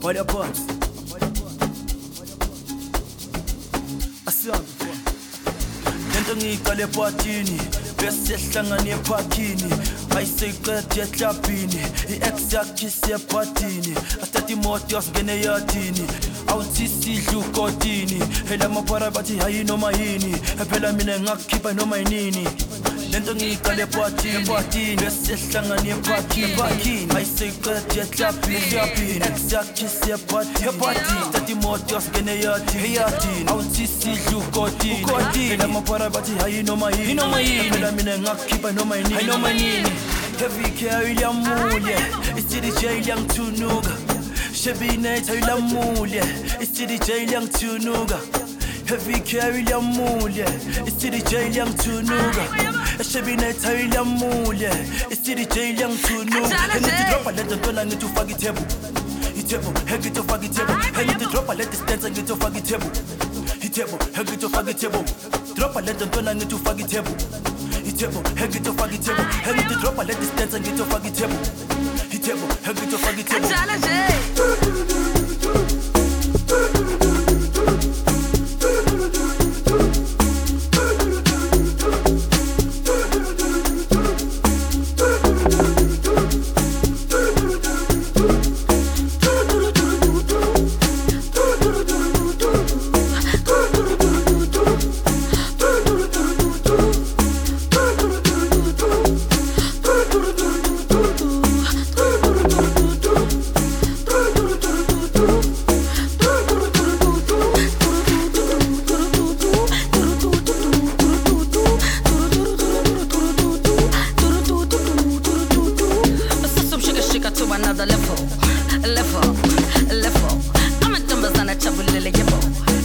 Olha phansi asihambe lento ngiyiqale ephathini bese sihlangana ephakini ayiseyiqede eklabhini i-ex yakhe isephathini athatha imoto yasingene eyadini awuthi sidla ukotini phela amaphara bathi hayi noma yini phela mina ngakukhipha noma yinini lento ngiyiqale ephathini bese sihlangana ephakini ayiseyiqede eklabhini i-ex yakhe isephathini athatha imoto yasingene eyadini awuthi sidla ukotini phela amaphara bathi hayi noma yini phela mina ngakukhipha noma yinini heavy carry lamulye isidi jail yangithunuka shebinetha lamulye isidi jail yangithunuka heavy carry lamulye isidi jail yangithunuka shebinetha lamulye isidi jail yangithunuka ngithi drop lento ntona ngithi ufaka itable ngithi ufaka itable ngithi drop let distance ngithi ufaka itable ngithi ufaka itable drop lento ntona ngithi ufaka itable ngithi ufaka itable ngithi drop let distance ngithi ufaka itable ngithi ufaka itable Ajala nje another level. I'm a numbers and a trouble lily yebo.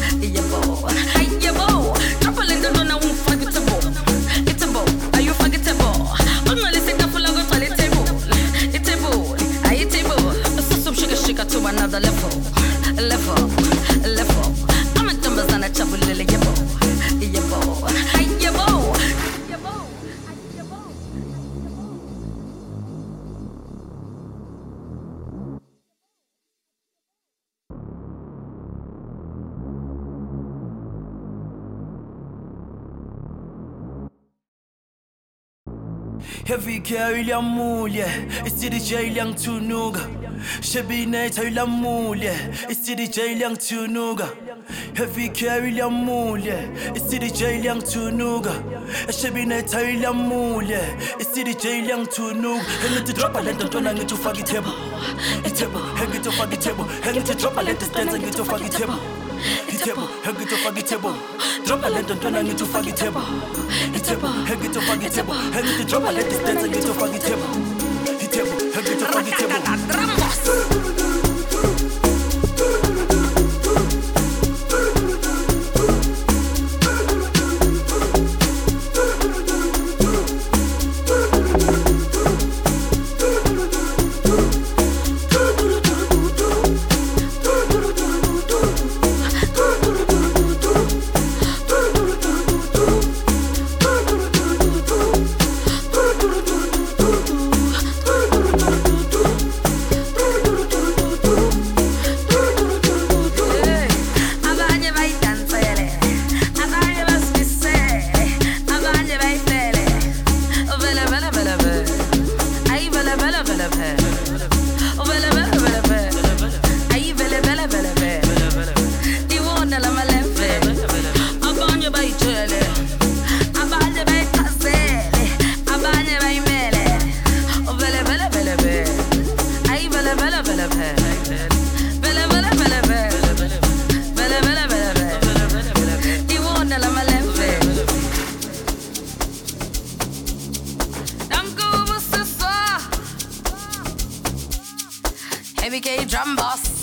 Trouble in the run, I won't forgettable. It's a bow, are you forgettable? I'm not listening to full of toilet table. It's a bow, I eat table. Some sugar to another level. I'm a numbers and a trouble lily yebo. Heavy carry lamulye isidi jail yangithunuka shebinetha lamulye isidi jail yangithunuka heavy carry lamulye isidi jail yangithunuka shebinetha lamulye isidi jail yangithunuka ngithi drop lento ntona ngithi ufaka itable ngithi ufaka itable ngithi drop lento distance ngithi ufaka itable ngithi ufaka itable drop lento ntona ngithi ufaka itable ngithi ufaka itable ngithi drop lento distance ngithi ufaka itable ngithi ufaka itable ABK drum boss.